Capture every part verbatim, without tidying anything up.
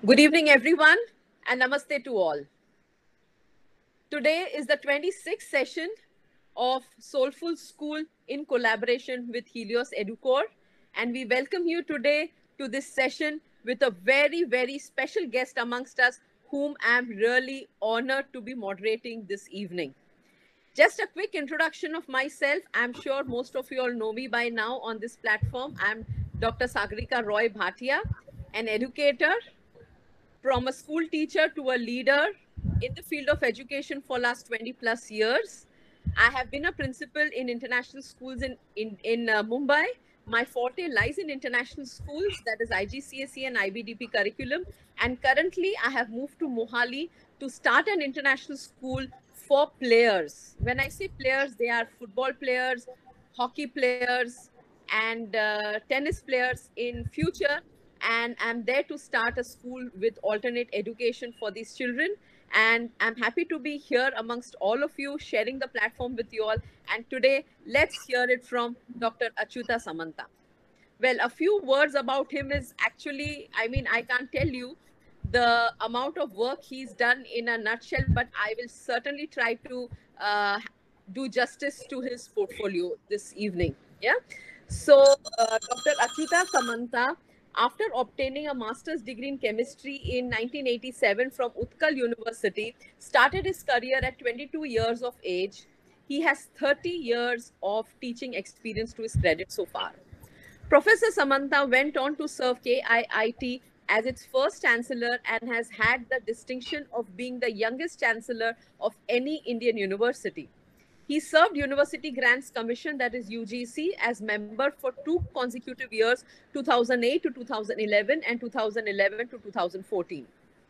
Good evening, everyone, and namaste to all. Today is the twenty-sixth session of Soulful School in collaboration with Helios Educore, and we welcome you today to this session with a very, very special guest amongst us, whom I am really honored to be moderating this evening. Just a quick introduction of myself. I'm sure most of you all know me by now on this platform. I'm Doctor Sagarika Roy Bhatia, an educator, from a school teacher to a leader in the field of education for last twenty plus years. I have been a principal in international schools in, in, in uh, Mumbai. My forte lies in international schools, that is I G C S E and I B D P curriculum. And currently, I have moved to Mohali to start an international school for players. When I say players, they are football players, hockey players, and uh, tennis players in future, and I'm there to start a school with alternate education for these children. And I'm happy to be here amongst all of you, sharing the platform with you all. And today, let's hear it from Doctor Achyuta Samanta. Well, a few words about him is actually, I mean, I can't tell you the amount of work he's done in a nutshell, but I will certainly try to uh, do justice to his portfolio this evening. Yeah. So, uh, Doctor Achyuta Samanta, after obtaining a master's degree in chemistry in nineteen eighty-seven from Utkal University, started his career at twenty-two years of age. He has thirty years of teaching experience to his credit so far. Professor Samanta went on to serve K I I T as its first chancellor and has had the distinction of being the youngest chancellor of any Indian university. He served University Grants Commission, that is U G C, as member for two consecutive years, two thousand eight to two thousand eleven and two thousand eleven to two thousand fourteen,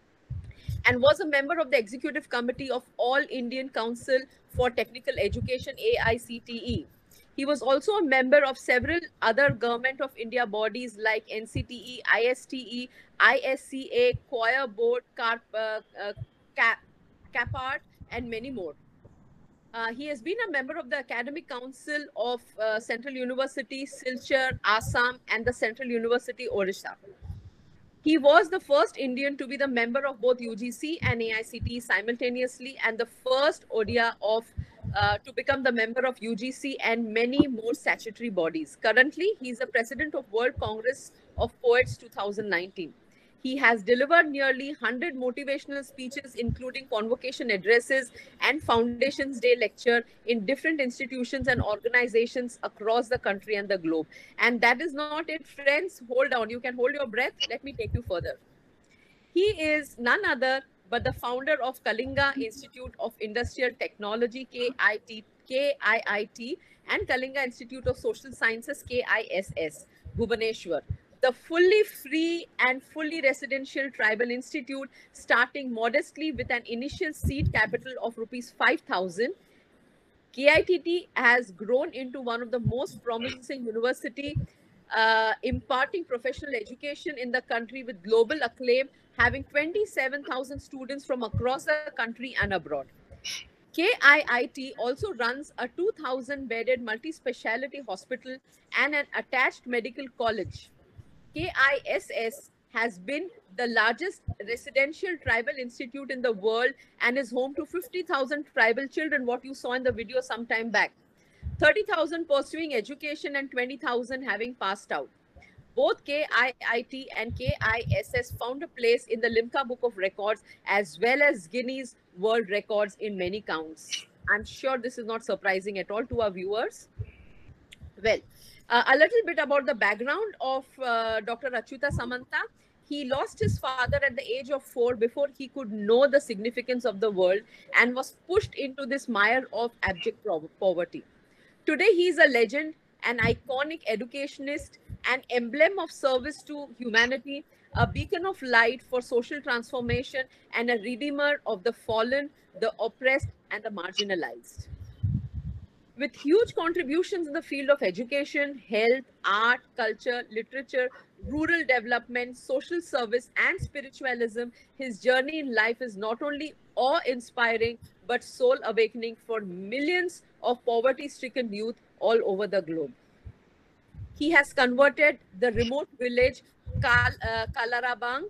and was a member of the Executive Committee of All Indian Council for Technical Education, A I C T E. He was also a member of several other Government of India bodies like N C T E, I S T E, I S C A, Choir Board, Carp, uh, uh, Cap, CAPART, and many more. Uh, he has been a member of the Academic Council of uh, Central University, Silchar, Assam, and the Central University, Odisha. He was the first Indian to be the member of both U G C and A I C T E simultaneously, and the first O D I A of uh, to become the member of U G C and many more statutory bodies. Currently, he is the president of World Congress of Poets two thousand nineteen. He has delivered nearly one hundred motivational speeches, including convocation addresses and Foundations Day lecture in different institutions and organizations across the country and the globe. And that is not it, friends. Hold on. You can hold your breath. Let me take you further. He is none other but the founder of Kalinga Institute of Industrial Technology, K I T, K I I T, and Kalinga Institute of Social Sciences, K I S S, Bhubaneswar. The fully free and fully residential tribal institute, starting modestly with an initial seed capital of rupees five thousand. K I T T has grown into one of the most promising university uh, imparting professional education in the country with global acclaim, having twenty-seven thousand students from across the country and abroad. K I I T also runs a two thousand bedded multi-speciality hospital and an attached medical college. K I S S has been the largest residential tribal institute in the world and is home to fifty thousand tribal children, what you saw in the video some time back. thirty thousand pursuing education and twenty thousand having passed out. Both K I I T and K I S S found a place in the Limca Book of Records as well as Guinness World Records in many counts. I'm sure this is not surprising at all to our viewers. Well, uh, a little bit about the background of uh, Doctor Achyuta Samanta. He lost his father at the age of four before he could know the significance of the world and was pushed into this mire of abject poverty. Today, he is a legend, an iconic educationist, an emblem of service to humanity, a beacon of light for social transformation, and a redeemer of the fallen, the oppressed, and the marginalized. With huge contributions in the field of education, health, art, culture, literature, rural development, social service, and spiritualism, his journey in life is not only awe inspiring but soul awakening for millions of poverty stricken youth all over the globe. He has converted the remote village Kal, uh, Kalarabang,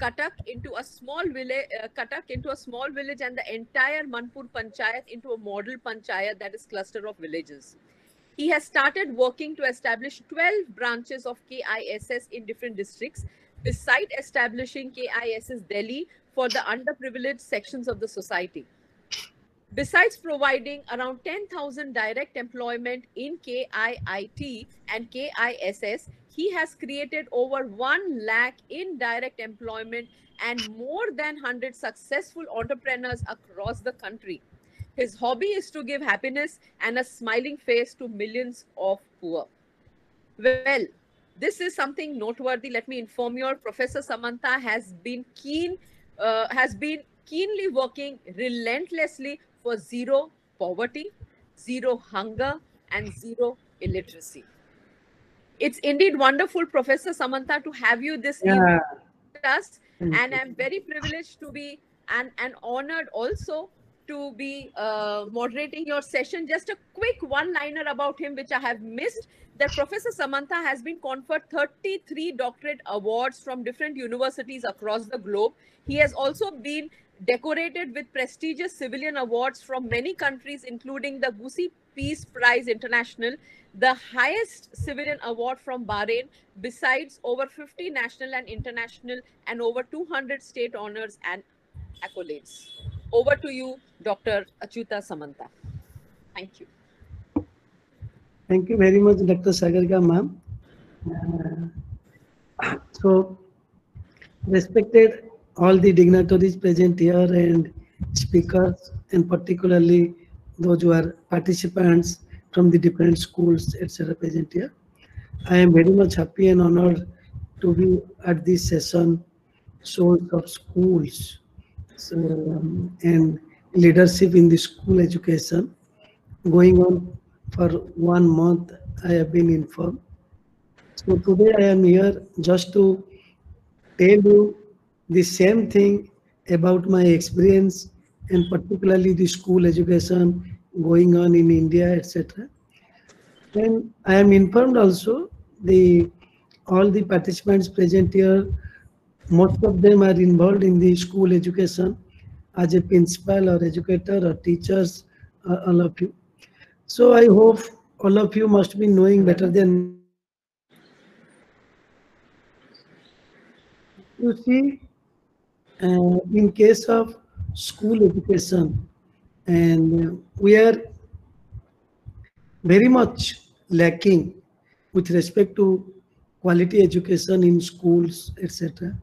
Cuttack into a small village, uh, Cuttack into a small village, and the entire Manpur Panchayat into a model Panchayat, that is cluster of villages. He has started working to establish twelve branches of K I S S in different districts, beside establishing K I S S Delhi for the underprivileged sections of the society. Besides providing around ten thousand direct employment in K I I T and K I S S, he has created over one lakh indirect employment and more than one hundred successful entrepreneurs across the country. His hobby is to give happiness and a smiling face to millions of poor. Well, this is something noteworthy. Let me inform you, Professor Samanta has been keen, uh, has been keenly working relentlessly for zero poverty, zero hunger, and zero illiteracy. It's indeed wonderful, Professor Samanta, to have you this Yeah. evening with us, and I'm very privileged to be and, and honored also to be uh, moderating your session. Just a quick one-liner about him, which I have missed, that Professor Samanta has been conferred thirty-three doctorate awards from different universities across the globe. He has also been decorated with prestigious civilian awards from many countries, including the Gusi Peace Prize International, the highest civilian award from Bahrain, besides over fifty national and international and over two hundred state honors and accolades. Over to you, Doctor Achyuta Samanta. Thank you. Thank you very much, Doctor Sagarika ma'am. Uh, so, respected all the dignitaries present here and speakers, and particularly those who are participants from the different schools, et cetera present here. I am very much happy and honored to be at this session, Souls of Schools, so, um, and leadership in the school education, going on for one month, I have been informed. So today I am here just to tell you the same thing about my experience and particularly the school education going on in India, et cetera. And I am informed also the all the participants present here, most of them are involved in the school education as a principal or educator or teachers, uh, all of you. So I hope all of you must be knowing better than me. You see, uh, in case of school education, and uh, we are very much lacking with respect to quality education in schools, et cetera.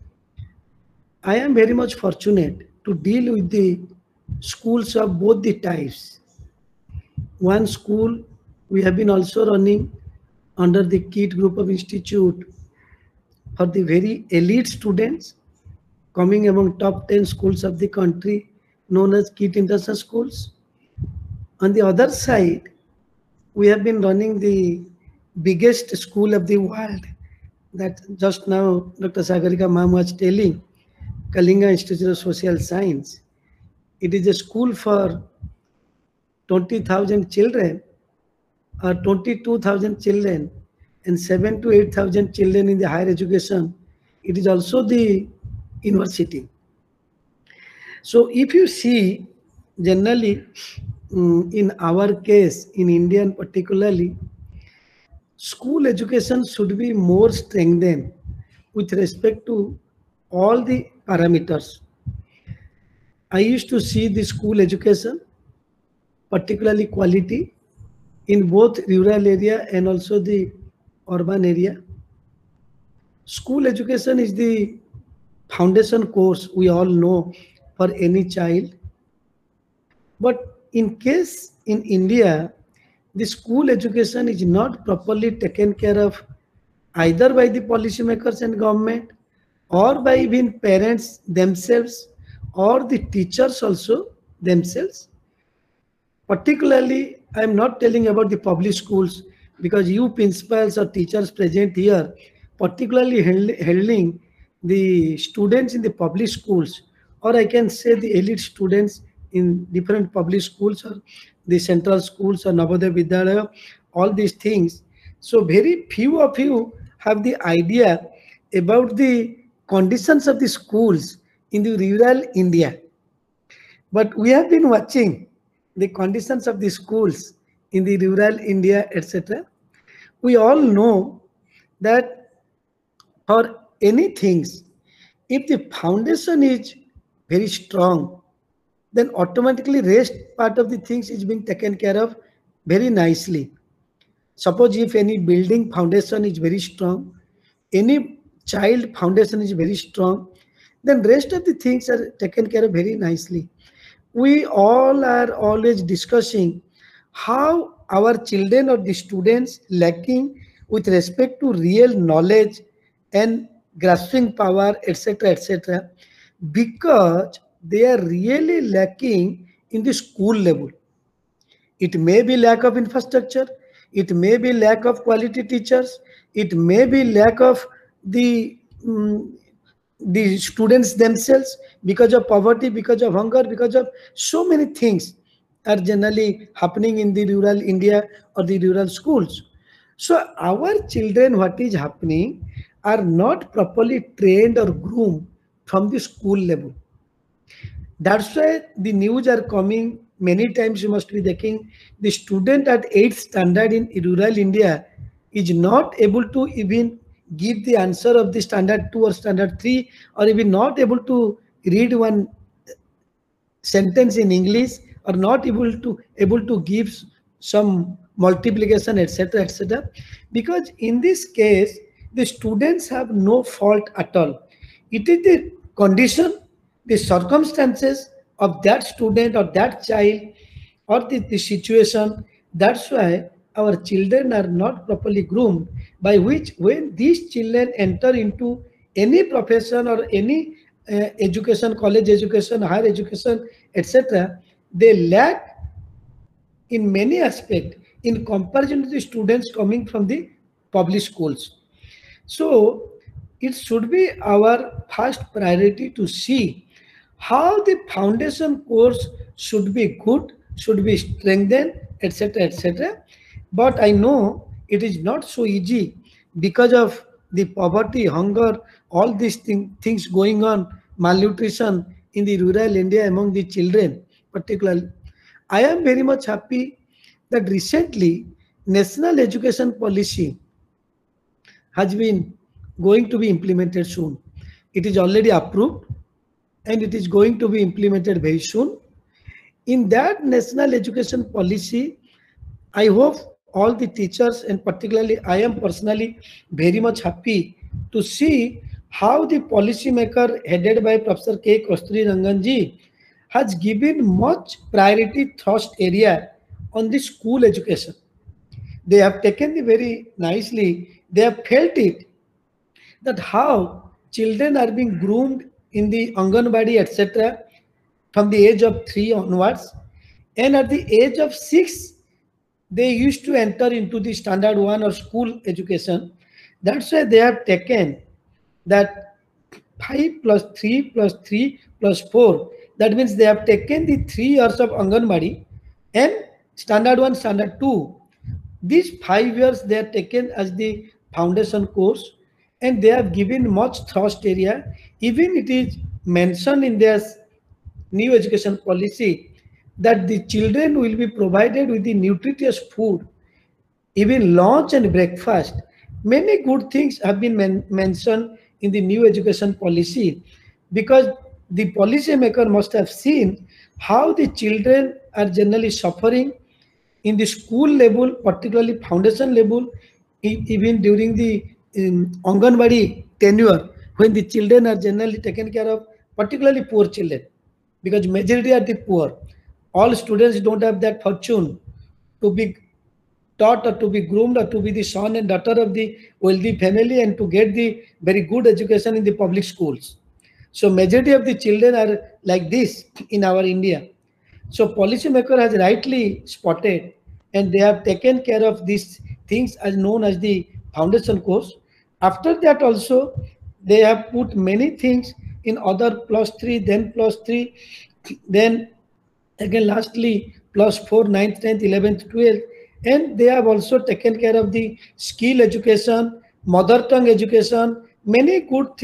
I am very much fortunate to deal with the schools of both the types. One school we have been also running under the KIT group of institute for the very elite students coming among top ten schools of the country known as KIT International Schools. On the other side, we have been running the biggest school of the world that just now Doctor Sagarika ma'am was telling, Kalinga Institute of Social Science. It is a school for twenty thousand children or twenty-two thousand children and seven to eight thousand children in the higher education. It is also the university. So if you see generally um, in our case in India particularly, school education should be more strengthened with respect to all the parameters. I used to see the school education, particularly quality, in both rural area and also the urban area. School education is the foundation course we all know for any child. But in case in India, the school education is not properly taken care of either by the policymakers and government or by even parents themselves or the teachers also themselves. Particularly, I am not telling about the public schools because you principals or teachers present here, particularly handling the students in the public schools, or I can say the elite students in different public schools or the central schools or Navodaya Vidyalaya, all these things. So very few of you have the idea about the conditions of the schools in the rural India. But we have been watching the conditions of the schools in the rural India, et cetera. We all know that for any things, if the foundation is very strong, then automatically rest part of the things is being taken care of very nicely. Suppose if any building foundation is very strong, any child foundation is very strong, then rest of the things are taken care of very nicely. We all are always discussing how our children or the students lacking with respect to real knowledge and grasping power, et cetera, et cetera, because they are really lacking in the school level. It may be lack of infrastructure, it may be lack of quality teachers, it may be lack of the um, the students themselves, because of poverty, because of hunger, because of so many things are generally happening in the rural India or the rural schools. So our children, what is happening, are not properly trained or groomed from the school level. That's why the news are coming many times. You must be thinking the student at eighth standard in rural India is not able to even give the answer of the standard two or standard three, or even not able to read one sentence in English, or not able to able to give some multiplication, et cetera, et cetera. Because in this case, the students have no fault at all. It is the condition, the circumstances of that student or that child or the, the situation. That's why our children are not properly groomed, by which when these children enter into any profession or any uh, education, college education, higher education, et cetera, they lack in many aspects in comparison to the students coming from the public schools. So it should be our first priority to see how the foundation course should be good, should be strengthened, et cetera, et cetera. But I know it is not so easy because of the poverty, hunger, all these thing, things going on, malnutrition in the rural India among the children particularly. I am very much happy that recently National Education Policy has been going to be implemented soon. It is already approved and it is going to be implemented very soon. In that National Education Policy, I hope all the teachers, and particularly I am personally very much happy to see how the policymaker headed by Professor K. Kasturi Ranganji has given much priority thrust area on the school education. They have taken the very nicely, they have felt it, that how children are being groomed in the Anganwadi, et cetera, from the age of three onwards, and at the age of six, they used to enter into the standard one or school education. That's why they have taken that five plus three plus three plus four. That means they have taken the three years of Anganwadi and standard one, standard two. These five years they are taken as the foundation course, and they have given much thrust area. Even it is mentioned in their new education policy that the children will be provided with the nutritious food, even lunch and breakfast. Many good things have been men mentioned in the new education policy, because the policymaker must have seen how the children are generally suffering in the school level, particularly foundation level, e even during the um, Anganwadi tenure, when the children are generally taken care of, particularly poor children, because majority are the poor. All students don't have that fortune to be taught or to be groomed or to be the son and daughter of the wealthy family and to get the very good education in the public schools. So majority of the children are like this in our India. So policymaker has rightly spotted, and they have taken care of these things as known as the foundation course. After that also, they have put many things in other plus three, then plus three, then again lastly plus four, ninth, tenth, eleventh, twelfth, and they have also taken care of the skill education, mother tongue education, many good things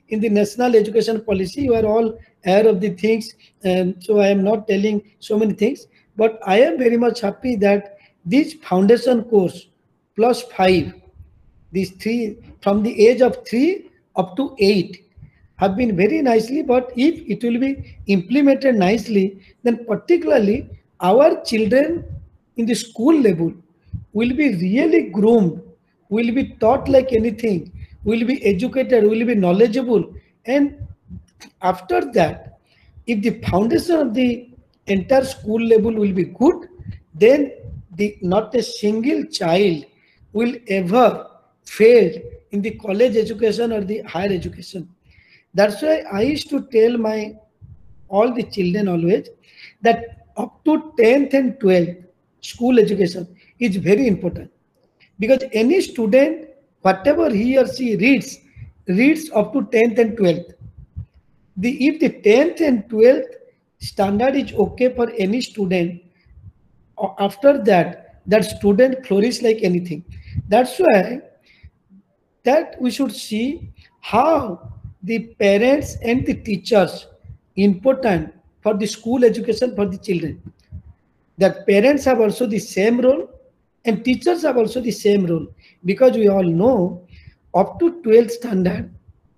in the national education policy, you are all aware of the things, and so I am not telling so many things. But I am very much happy that this foundation course plus five, these three from the age of three up to eight, have been very nicely. But if it will be implemented nicely, then particularly our children in the school level will be really groomed, will be taught like anything, will be educated, will be knowledgeable. And after that, if the foundation of the entire school level will be good, then the not a single child will ever fail in the college education or the higher education. That's why I used to tell my all the children always that up to tenth and twelfth school education is very important, because any student, whatever he or she reads, reads up to tenth and twelfth. The if the tenth and twelfth standard is okay for any student, after that that student flourish like anything. That's why that we should see how the parents and the teachers important for the school education for the children. That parents have also the same role and teachers have also the same role, because we all know up to twelfth standard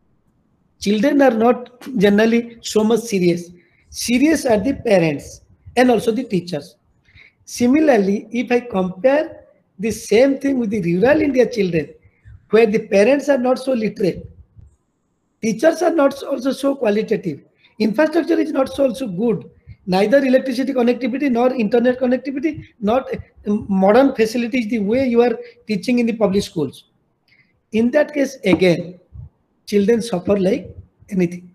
children are not generally so much serious. Serious are the parents and also the teachers. Similarly, if I compare the same thing with the rural India children, where the parents are not so literate, teachers are not also so qualitative, infrastructure is not so also good, neither electricity connectivity nor internet connectivity, not modern facilities the way you are teaching in the public schools. In that case, again, children suffer like anything.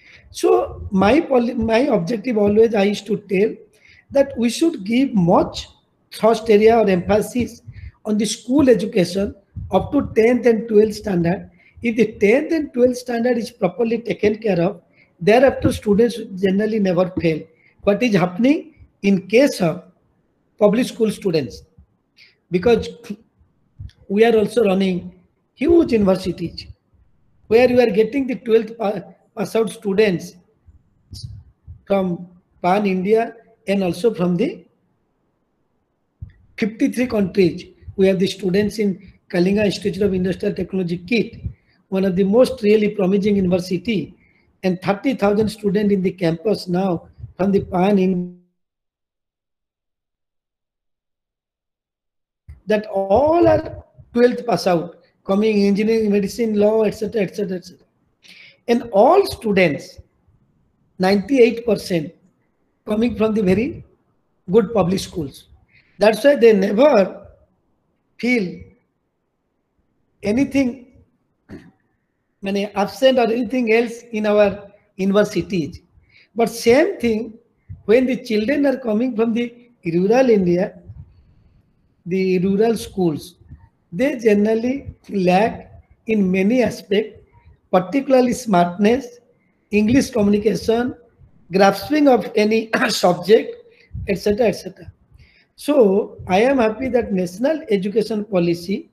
So my my objective always I used to tell that we should give much thrust area or emphasis on the school education up to tenth and twelfth standard. If the tenth and twelfth standard is properly taken care of, thereafter students generally never fail. What is happening in case of public school students? Because we are also running huge universities where you are getting the twelfth pass out students from Pan India and also from the fifty-three countries. We have the students in Kalinga Institute of Industrial Technology, KIT, one of the most really promising university, and thirty thousand students in the campus now from the Pan India. That all are twelfth pass out, coming engineering, medicine, law, et cetera, et cetera, et cetera. And all students, ninety-eight percent, coming from the very good public schools. That's why they never feel anything many absent or anything else in our universities. But same thing, when the children are coming from the rural India, the rural schools, they generally lack in many aspects, particularly smartness, English communication, grasping of any subject, et cetera, et cetera. So I am happy that National Education Policy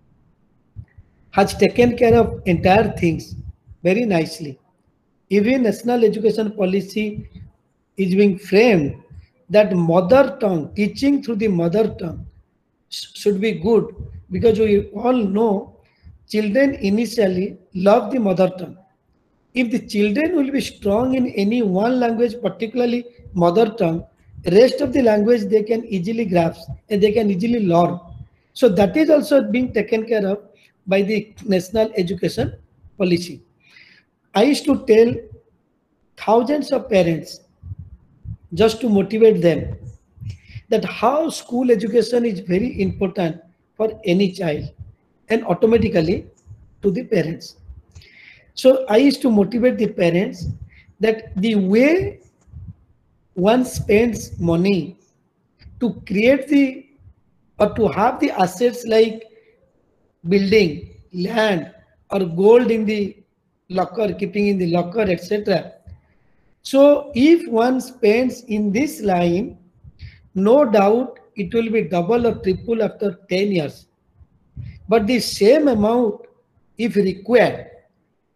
has taken care of entire things very nicely. Even National Education Policy is being framed that mother tongue, teaching through the mother tongue should be good, because we all know children initially love the mother tongue. If the children will be strong in any one language, particularly mother tongue, rest of the language they can easily grasp and they can easily learn. So that is also being taken care of by the National Education Policy. I used to tell thousands of parents just to motivate them that how school education is very important for any child and automatically to the parents. So I used to motivate the parents that the way one spends money to create the or to have the assets like building, land, or gold in the locker, keeping in the locker, et cetera. So if one spends in this line, no doubt it will be double or triple after ten years. But the same amount, if required,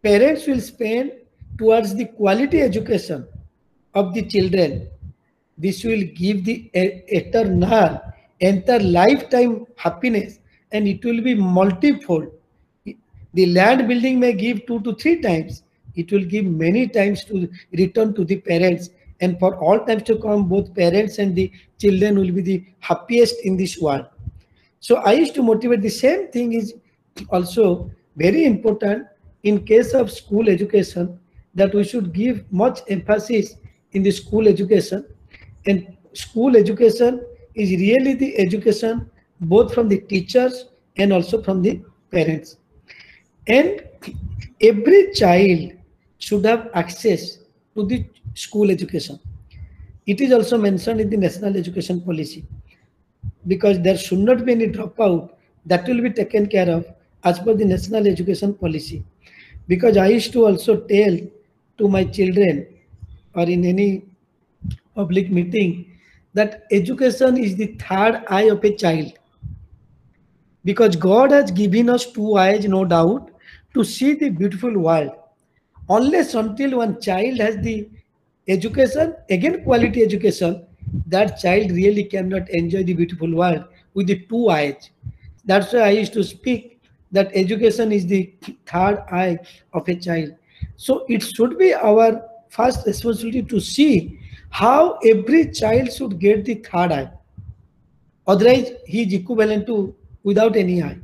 parents will spend towards the quality education of the children, this will give the eternal, entire lifetime happiness, and it will be multifold. The land building may give two to three times. It will give many times to return to the parents. And for all times to come, both parents and the children will be the happiest in this world. So I used to motivate. The same thing is also very important in case of school education, that we should give much emphasis in the school education. And school education is really the education both from the teachers and also from the parents. And every child should have access to the school education. It is also mentioned in the National Education Policy, because there should not be any dropout. That will be taken care of as per the National Education Policy. Because I used to also tell to my children or in any public meeting that education is the third eye of a child. Because God has given us two eyes, no doubt, to see the beautiful world. Unless until one child has the education, again quality education, that child really cannot enjoy the beautiful world with the two eyes. That's why I used to speak that education is the third eye of a child. So it should be our first responsibility to see how every child should get the third eye. Otherwise, he is equivalent to without any eye.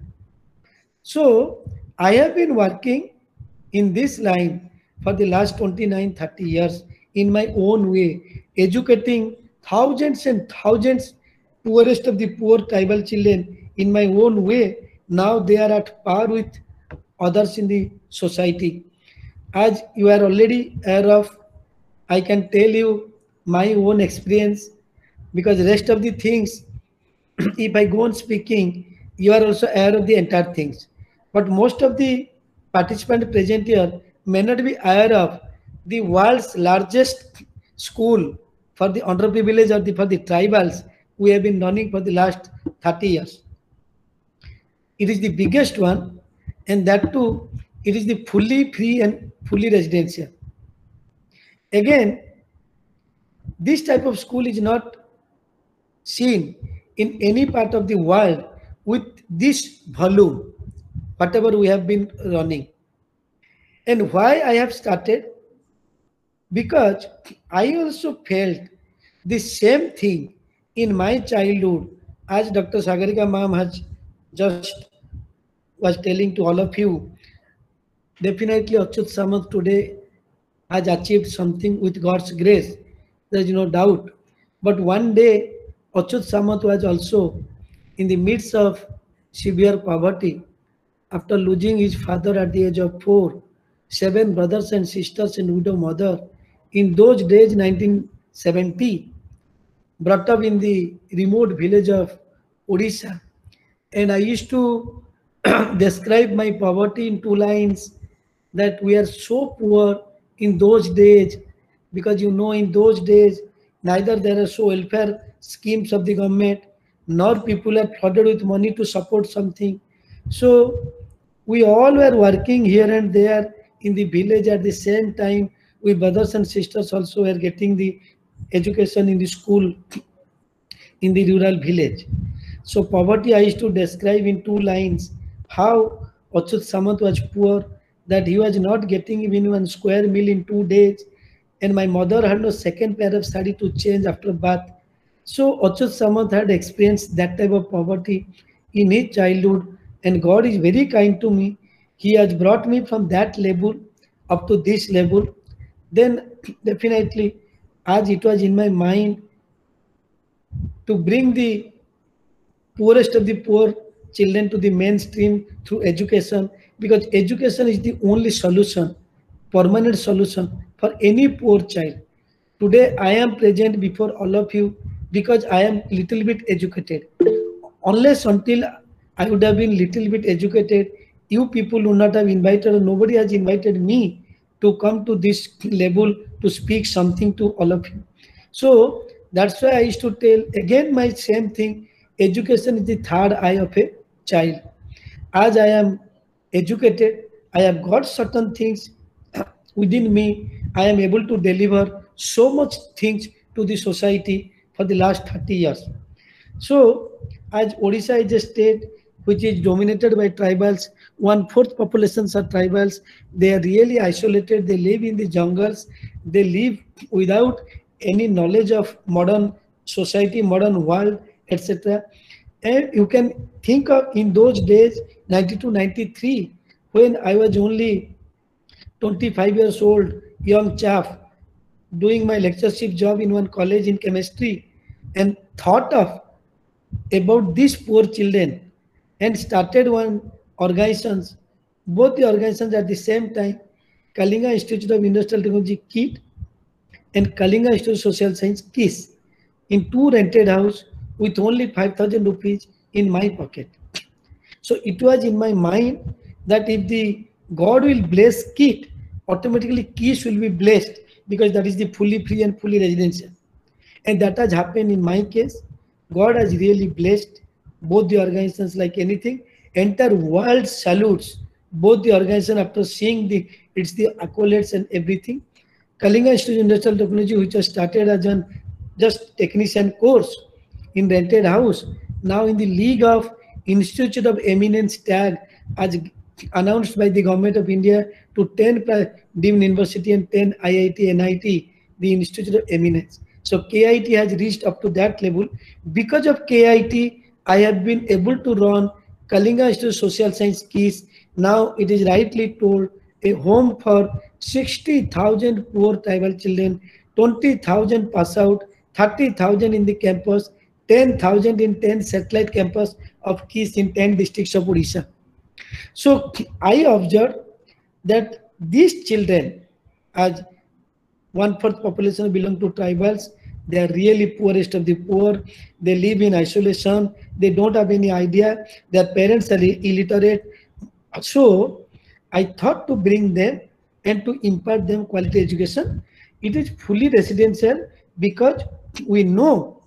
So I have been working in this line for the last twenty-nine, thirty years in my own way, educating thousands and thousands poorest of the poor tribal children in my own way. Now they are at par with others in the society. As you are already aware of, I can tell you my own experience, because the rest of the things, if I go on speaking, you are also aware of the entire things. But most of the participants present here may not be aware of the world's largest school for the underprivileged or the, for the tribals we have been running for the last thirty years. It is the biggest one, and that too, it is the fully free and fully residential. Again, this type of school is not seen in any part of the world with this volume, whatever we have been running. And why I have started? Because I also felt the same thing in my childhood, as Doctor Sagarika ma'am has just was telling to all of you. Definitely Achyut Samanth today has achieved something with God's grace. There is no doubt. But one day Achyut Samanth was also in the midst of severe poverty after losing his father at the age of four, seven brothers and sisters and widow mother. In those days, nineteen seventy, brought up in the remote village of Odisha. And I used to describe my poverty in two lines, that we are so poor in those days, because you know in those days, neither there are so welfare schemes of the government, nor people are flooded with money to support something. So we all were working here and there in the village at the same time. We brothers and sisters also were getting the education in the school in the rural village. So poverty I used to describe in two lines, how Achyut Samanth was poor, that he was not getting even one square meal in two days, and my mother had no second pair of sari to change after bath. So Achyut Samanth had experienced that type of poverty in his childhood, and God is very kind to me. He has brought me from that level up to this level. Then definitely, as it was in my mind to bring the poorest of the poor children to the mainstream through education, because education is the only solution, permanent solution for any poor child. Today I am present before all of you because I am little bit educated. Unless until I would have been little bit educated, you people would not have invited, or nobody has invited me to come to this level to speak something to all of you. So that's why I used to tell again my same thing, education is the third eye of a child. As I am educated, I have got certain things within me. I am able to deliver so much things to the society for the last thirty years. So, as Odisha is a state which is dominated by tribals, one fourth populations are tribals. They are really isolated. They live in the jungles. They live without any knowledge of modern society, modern world, et cetera. And you can think of in those days, ninety-two, ninety-three, when I was only twenty-five years old, young chap, doing my lectureship job in one college in chemistry, and thought of about these poor children and started one organizations, both the organizations at the same time, Kalinga Institute of Industrial Technology KIT and Kalinga Institute of Social Science KISS, in two rented house with only five thousand rupees in my pocket. So it was in my mind that if the God will bless KIT, automatically KISS will be blessed because that is the fully free and fully residential. And that has happened in my case. God has really blessed both the organizations like anything. Entire world salutes both the organization after seeing the it's the accolades and everything. Kalinga Institute of Industrial Technology, which was started as an just technician course in rented house, now in the League of Institute of Eminence tag, as announced by the Government of India to ten deemed university and ten I I T, N I T, the Institute of Eminence. So K I T has reached up to that level. Because of K I T, I have been able to run Kalinga Institute of Social Science KISS. Now it is rightly told a home for sixty thousand poor tribal children, twenty thousand pass out, thirty thousand in the campus, ten thousand in ten satellite campus of KISS in ten districts of Odisha. So I observed that these children, as one-fourth population belong to tribals, they are really poorest of the poor. They live in isolation. They don't have any idea. Their parents are illiterate. So I thought to bring them and to impart them quality education. It is fully residential because we know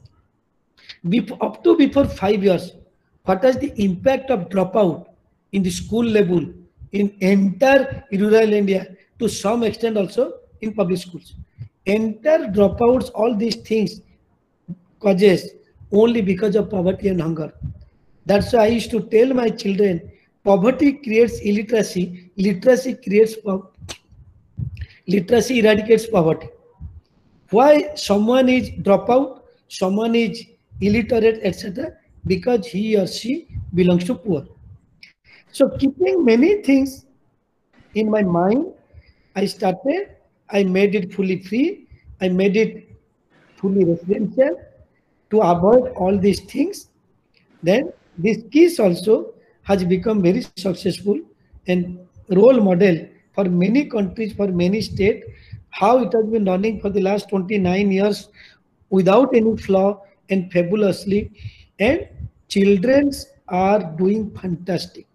up to before five years, what is the impact of dropout in the school level in entire rural India, to some extent also in public schools. Entire dropouts, all these things causes only because of poverty and hunger. That's why I used to tell my children, poverty creates illiteracy, literacy creates poverty. Literacy eradicates poverty. Why someone is dropout, someone is illiterate, et cetera? Because he or she belongs to poor. So keeping many things in my mind, I started, I made it fully free, I made it fully residential to avoid all these things. Then this KISS also has become very successful and role model for many countries, for many states, how it has been running for the last twenty-nine years without any flaw and fabulously, and children are doing fantastic.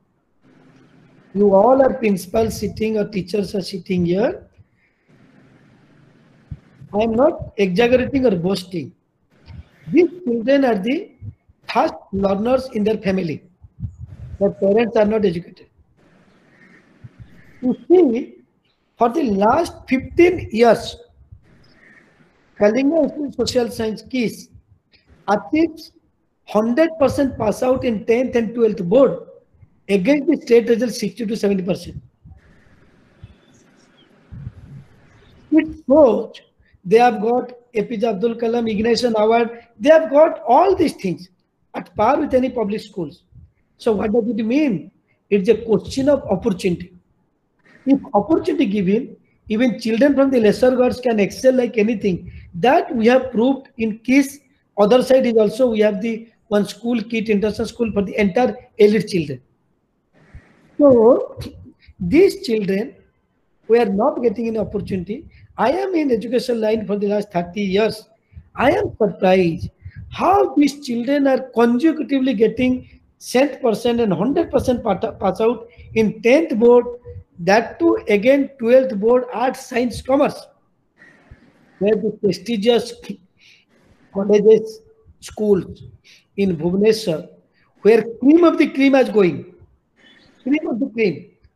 You all are principals sitting or teachers are sitting here. I am not exaggerating or boasting. These children are the first learners in their family. Their parents are not educated. You see, for the last fifteen years, Kalinga Institute of Social Science KISS achieves one hundred percent pass out in tenth and twelfth board against the state result sixty to seventy percent. It shows they have got A P J Abdul Kalam Ignatian Award. They have got all these things at par with any public schools. So what does it mean? It's a question of opportunity. If opportunity given, even children from the lesser gods can excel like anything. That we have proved in KISS. Other side is also we have the one school, KIT International School, for the entire elite children. So these children were not getting an opportunity. I am in education line for the last thirty years. I am surprised how these children are consecutively getting cent percent and one hundred percent pass out in tenth board, that too again twelfth board, arts, science, commerce, where the prestigious colleges, schools in Bhubaneswar, where cream of the cream is going, cream of the cream.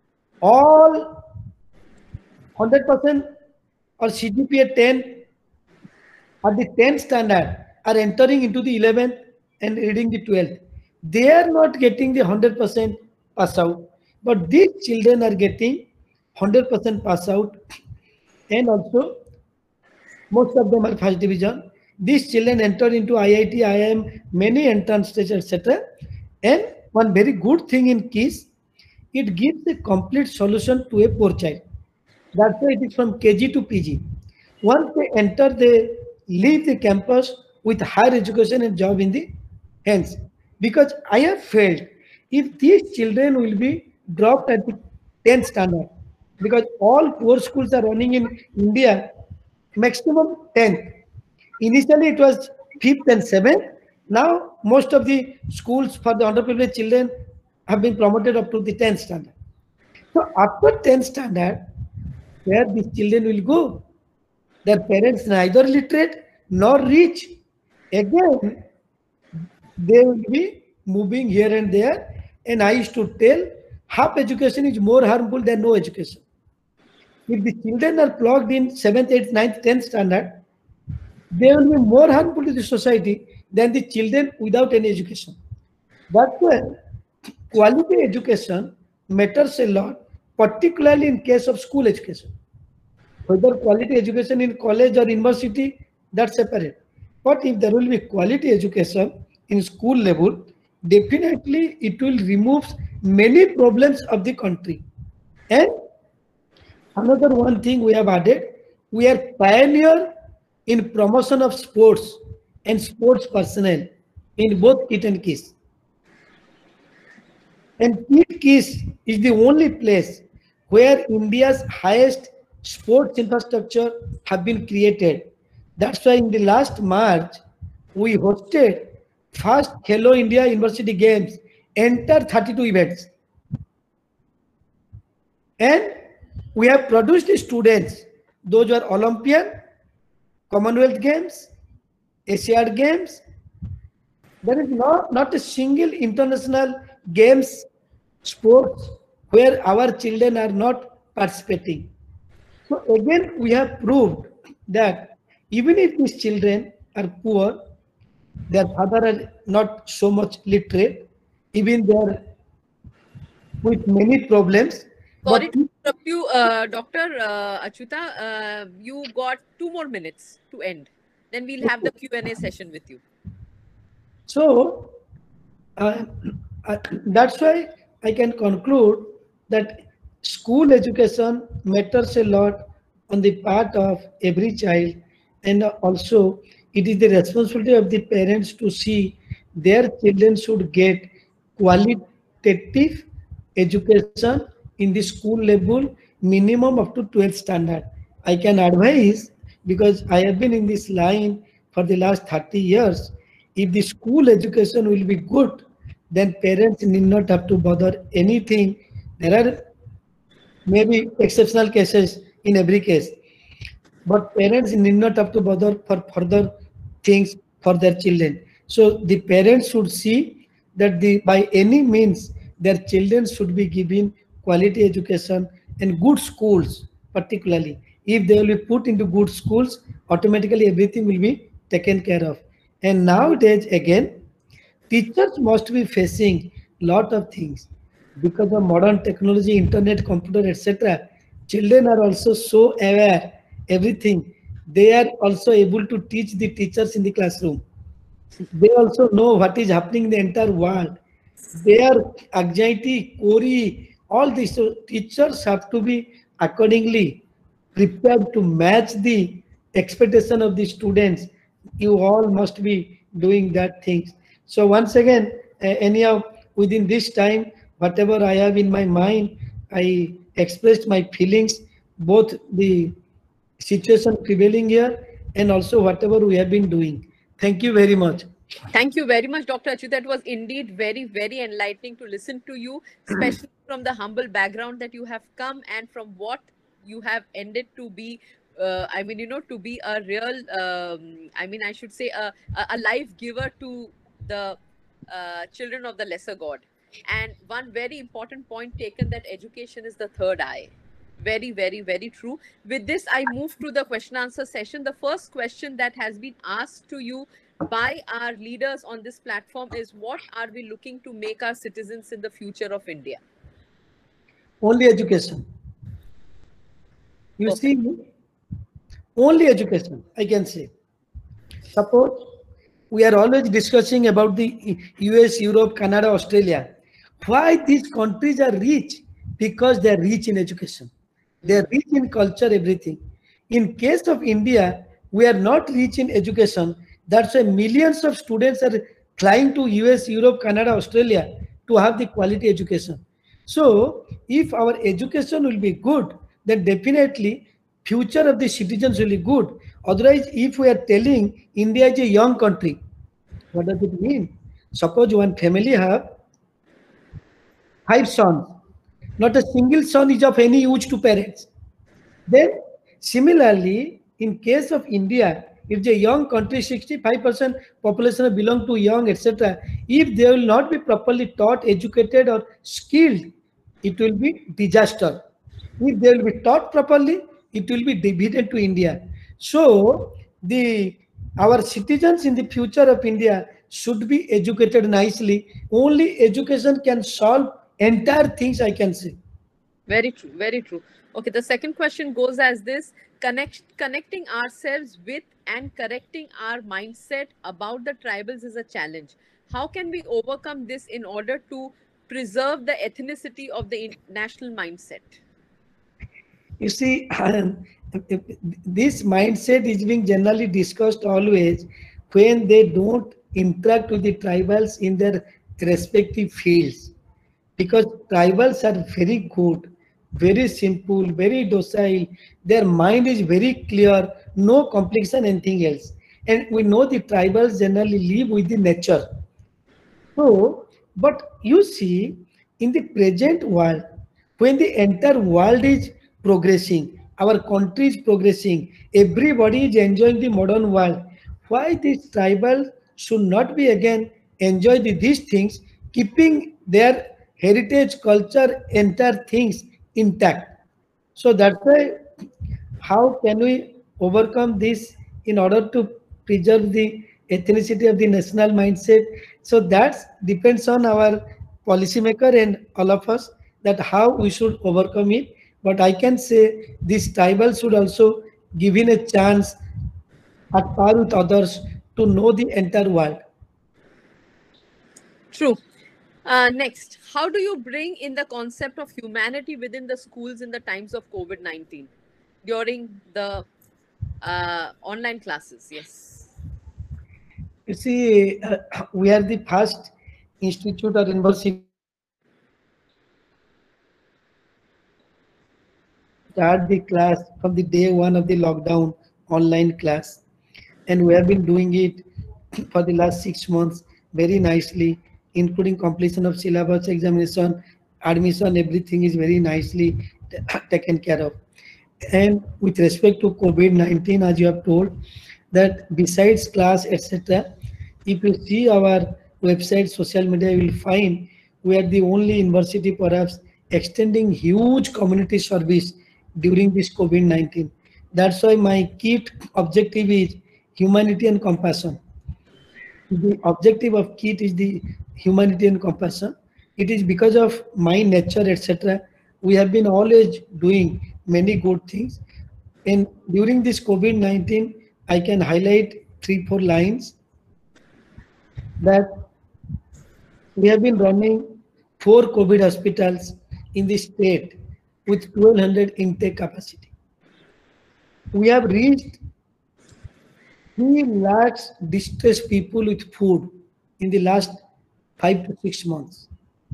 all one hundred percent or C G P A ten or the tenth standard are entering into the eleventh and reading the twelfth. They are not getting the one hundred percent pass out, but these children are getting one hundred percent pass out, and also most of them are first division. These children enter into I I T, I I M, many entrance tests, et cetera. And one very good thing in KISS, it gives a complete solution to a poor child. That's why it is from K G to P G. Once they enter, they leave the campus with higher education and job in the hands. Because I have felt if these children will be dropped at the tenth standard, because all poor schools are running in India, maximum tenth. Initially, it was fifth and seventh. Now, most of the schools for the underprivileged children have been promoted up to the tenth standard. So, after tenth standard, where these children will go? Their parents neither literate nor rich. Again, they will be moving here and there. And I used to tell half education is more harmful than no education. If the children are plugged in seventh, eighth, ninth, tenth standard, they will be more harmful to the society than the children without any education. That's why quality education matters a lot, particularly in case of school education. Whether quality education in college or university, that's separate. But if there will be quality education in school level, definitely it will remove many problems of the country. And another one thing we have added, we are pioneer in promotion of sports and sports personnel in both KIT and KISS. And KIT KISS is the only place where India's highest sports infrastructure have been created. That's why in the last March, we hosted first Hello India University Games, enter thirty-two events. And we have produced students, those who are Olympian, Commonwealth Games, Asiad Games. There is not, not a single international games sports where our children are not participating. So again, we have proved that even if these children are poor, their father are not so much literate, even they are with many problems. Sorry But to interrupt you, uh, Doctor Uh, Achyuta. Uh, you got two more minutes to end. Then we'll have the Q and A session with you. So uh, uh, that's why I can conclude that school education matters a lot on the part of every child, and also it is the responsibility of the parents to see their children should get qualitative education in the school level minimum up to twelfth standard. I can advise, because I have been in this line for the last thirty years, if the school education will be good, then parents need not have to bother anything. There are maybe exceptional cases in every case, but parents need not have to bother for further things for their children. So the parents should see that the by any means their children should be given quality education and good schools, particularly. If they will be put into good schools, automatically everything will be taken care of. And nowadays, again, teachers must be facing lot of things because of modern technology, internet, computer, et cetera. Children are also so aware everything. They are also able to teach the teachers in the classroom. They also know what is happening in the entire world. Their anxiety, worry, all these, so teachers have to be accordingly prepared to match the expectation of the students. You all must be doing that things. So once again, uh, anyhow, within this time, whatever I have in my mind, I expressed my feelings, both the situation prevailing here and also whatever we have been doing. Thank you very much. Thank you very much, Doctor Achyuta. That was indeed very, very enlightening to listen to you, especially from the humble background that you have come and from what you have ended to be. Uh, I mean, you know, to be a real, um, I mean, I should say a, a life giver to the uh, children of the lesser God. And one very important point taken, that education is the third eye. Very, very, very true. With this, I move to the question answer session. The first question that has been asked to you by our leaders on this platform is, what are we looking to make our citizens in the future of India? Only education. You Perfect. see, only education, I can say. Suppose we are always discussing about the U S, Europe, Canada, Australia. Why these countries are rich? Because they are rich in education. They are rich in culture, everything. In case of India, we are not rich in education. That's why millions of students are flying to U S, Europe, Canada, Australia to have the quality education. So if our education will be good, then definitely future of the citizens will be good. Otherwise, if we are telling India is a young country, what does it mean? Suppose one family have five sons, not a single son is of any use to parents. Then, similarly, in case of India, if the young country, sixty-five percent population belong to young, et cetera, if they will not be properly taught, educated, or skilled, it will be disaster. If they will be taught properly, it will be dividend to India. So, the our citizens in the future of India should be educated nicely. Only education can solve entire things, I can say. Very true, very true. Okay, the second question goes as this: Connect, connecting ourselves with and correcting our mindset about the tribals is a challenge. How can we overcome this in order to preserve the ethnicity of the in- national mindset? You see, this mindset is being generally discussed always when they don't interact with the tribals in their respective fields. Because tribals are very good, very simple, very docile. Their mind is very clear, no complication, anything else. And we know the tribals generally live with the nature. So, but you see, in the present world, when the entire world is progressing, our country is progressing, everybody is enjoying the modern world. Why this tribal should not be again enjoy the, these things, keeping their heritage, culture, entire things intact? So that's why how can we overcome this in order to preserve the ethnicity of the national mindset? So that depends on our policymaker and all of us that how we should overcome it. But I can say this tribal should also given a chance at par with others to know the entire world. True. Uh, next, how do you bring in the concept of humanity within the schools in the times of COVID nineteen during the uh, online classes? Yes. You see, uh, we are the first institute or university start the class from the day one of the lockdown online class, and we have been doing it for the last six months very nicely, including completion of syllabus, examination, admission, everything is very nicely t- taken care of. And with respect to COVID nineteen, as you have told, that besides class, et cetera, if you see our website, social media, you will find we are the only university perhaps extending huge community service during this COVID nineteen. That's why my key objective is humanity and compassion. The objective of KIT is the humanity and compassion. It is because of my nature, et cetera. We have been always doing many good things. And during this COVID nineteen, I can highlight three, four lines that we have been running four COVID hospitals in the state with twelve hundred intake capacity. We have reached three lakhs distressed people with food in the last five to six months.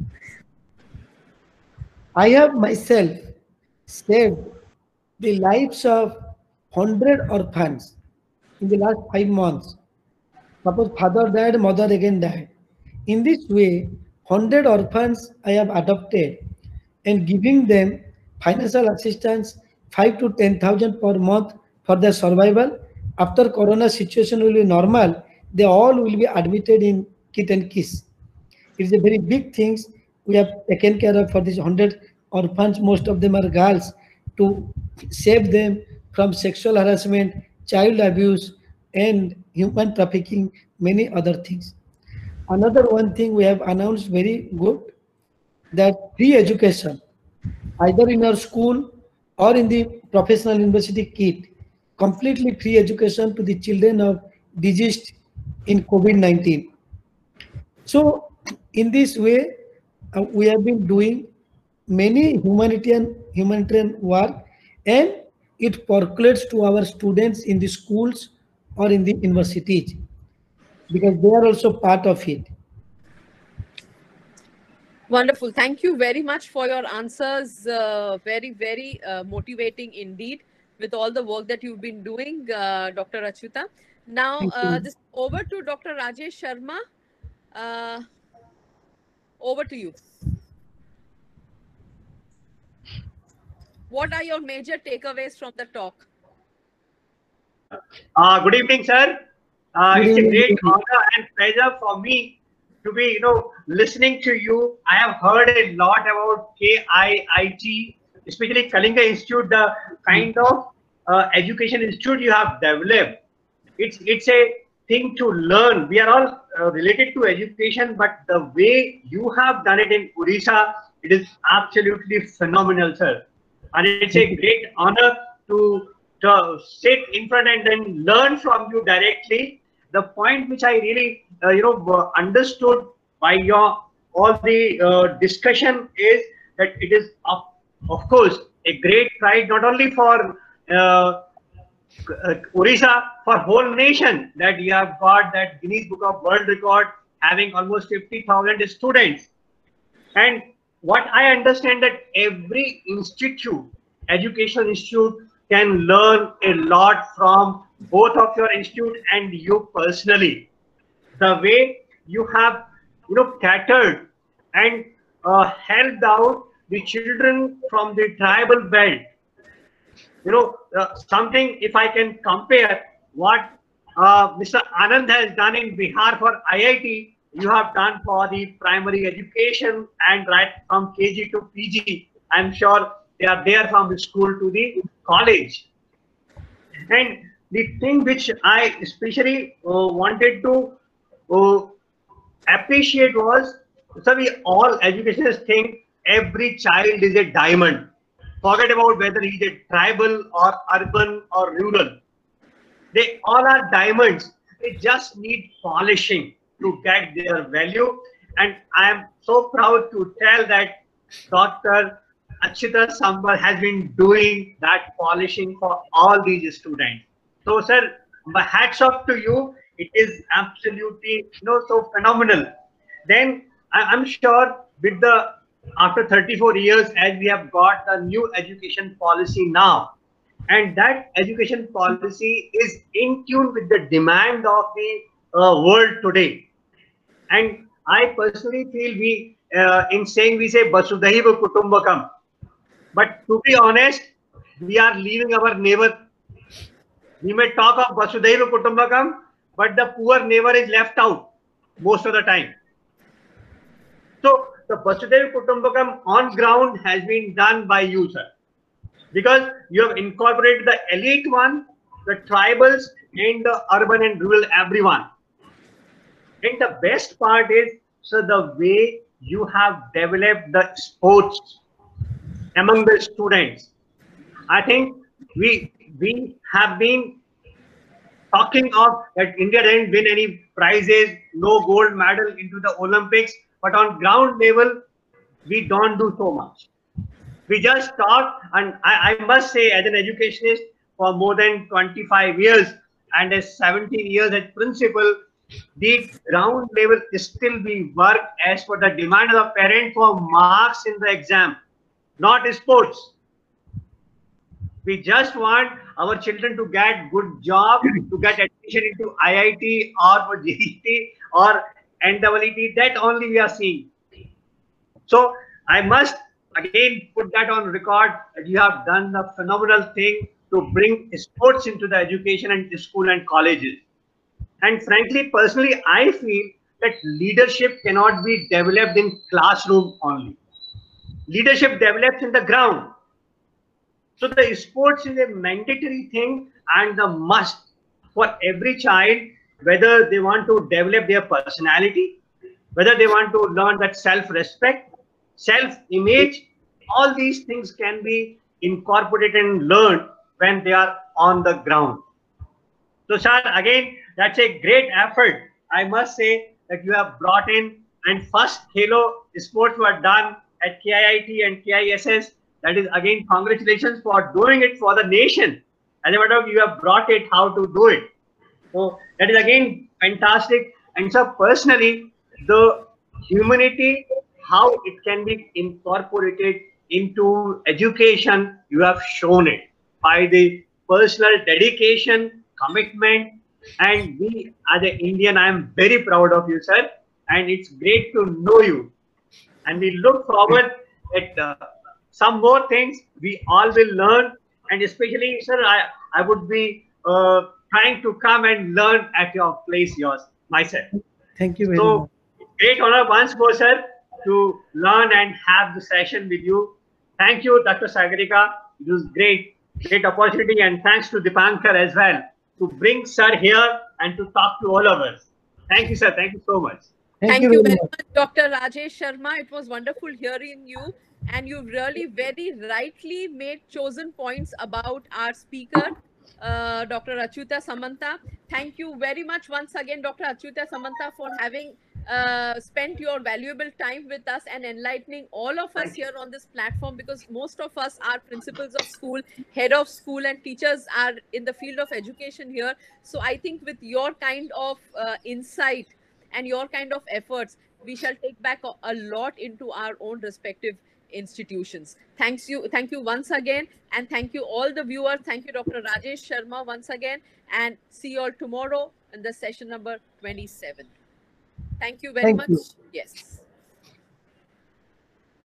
I have myself saved the lives of one hundred orphans in the last five months. Suppose father died, mother again died. In this way, one hundred orphans I have adopted and giving them financial assistance five to ten thousand per month for their survival. After corona situation will be normal, they all will be admitted in Kit and Kiss. It's a very big thing we have taken care of for these one hundred orphans. Most of them are girls, to save them from sexual harassment, child abuse, and human trafficking, many other things. Another one thing we have announced very good, that free education, either in our school or in the professional university kit, completely free education to the children of deceased in COVID nineteen. So in this way, uh, we have been doing many humanitarian humanitarian work, and it percolates to our students in the schools or in the universities, because they are also part of it. Wonderful. Thank you very much for your answers. Uh, very, very uh, motivating indeed with all the work that you've been doing, uh, Doctor Achyuta. Now, Thank uh, you. this over to Doctor Rajesh Sharma. Uh, over to you. What are your major takeaways from the talk? Uh, good evening, sir. Uh, Good it's a evening. great honor and pleasure for me to be, you know, listening to you. I have heard a lot about K I I T, especially Kalinga Institute, the kind of uh, education institute you have developed. It's it's a thing to learn. We are all uh, related to education, but the way you have done it in Odisha, it is absolutely phenomenal, sir. And it's a great honor to to sit in front and then learn from you directly. The point which I really, uh, you know, uh, understood by your all the uh, discussion is that it is, of, of course, a great pride not only for uh, uh, Odisha, for whole nation, that you have got that Guinness Book of World Record having almost fifty thousand students. And what I understand, that every institute, education institute, can learn a lot from both of your institute and you personally. The way you have, you know, catered and uh, helped out the children from the tribal belt. You know, uh, something, if I can compare what uh, Mister Anand has done in Bihar for I I T, you have done for the primary education, and right from K G to P G. I'm sure they are there from the school to the college. And the thing which I especially uh, wanted to uh, appreciate was, so we all educationists think every child is a diamond. Forget about whether he's a tribal or urban or rural. They all are diamonds. They just need polishing to get their value. And I am so proud to tell that Doctor Achyuta Sambal has been doing that polishing for all these students. So, sir, my hats off to you. It is absolutely, you know, so phenomenal. Then I- I'm sure with the, after thirty-four years, as we have got the new education policy now, and that education policy is in tune with the demand of the uh, world today. And I personally feel we, uh, in saying we say Vasudhaiva Kutumbakam, but to be honest, we are leaving our neighbor. We may talk of Vasudhaiva Kutumbakam, but the poor neighbor is left out most of the time. So the Vasudhaiva Kutumbakam on ground has been done by you, sir, because you have incorporated the elite one, the tribals, and the urban and rural everyone. And the best part is, so the way you have developed the sports among the students. I think we we have been talking of that India didn't win any prizes, no gold medal into the Olympics, but on ground level, we don't do so much. We just talk, and I, I must say, as an educationist for more than twenty-five years and as seventeen years as principal, the ground level is still we work as per the demand of the parent for marks in the exam, not sports. We just want our children to get good job, to get admission into I I T or for G E T or N E E T. That only we are seeing. So I must again put that on record that you have done the phenomenal thing to bring sports into the education and school and colleges. And frankly, personally, I feel that leadership cannot be developed in classroom only. Leadership develops in the ground. So the sports is a mandatory thing and the must for every child, whether they want to develop their personality, whether they want to learn that self-respect, self-image, all these things can be incorporated and learned when they are on the ground. So, sir, again, that's a great effort. I must say that you have brought in, and first Halo sports were done at K I I T and K I S S. That is, again, congratulations for doing it for the nation. As a matter of fact, you have brought it how to do it. So that is again fantastic. And so personally, the humanity, how it can be incorporated into education, you have shown it by the personal dedication, commitment, and we as an Indian, I am very proud of you, sir. And it's great to know you. And we look forward at uh, some more things we all will learn. And especially, sir, I, I would be uh, trying to come and learn at your place, yours, myself. Thank you very so, much. Great honor once more, sir, to learn and have the session with you. Thank you, Doctor Sagarika. It was great, great opportunity. And thanks to Dipankar as well to bring sir here and to talk to all of us. Thank you, sir. Thank you so much. Thank, Thank you, you very much, much, Doctor Rajesh Sharma. It was wonderful hearing you. And you've really very rightly made chosen points about our speaker, uh, Doctor Achyuta Samanta. Thank you very much once again, Doctor Achyuta Samanta, for having uh, spent your valuable time with us and enlightening all of us here on this platform, because most of us are principals of school, head of school, and teachers are in the field of education here. So I think with your kind of uh, insight and your kind of efforts, we shall take back a, a lot into our own respective institutions. Thanks you. Thank you once again. And thank you all the viewers. Thank you, Doctor Rajesh Sharma, once again. And see you all tomorrow in the session number twenty-seven. Thank you very Thank much. you. Yes.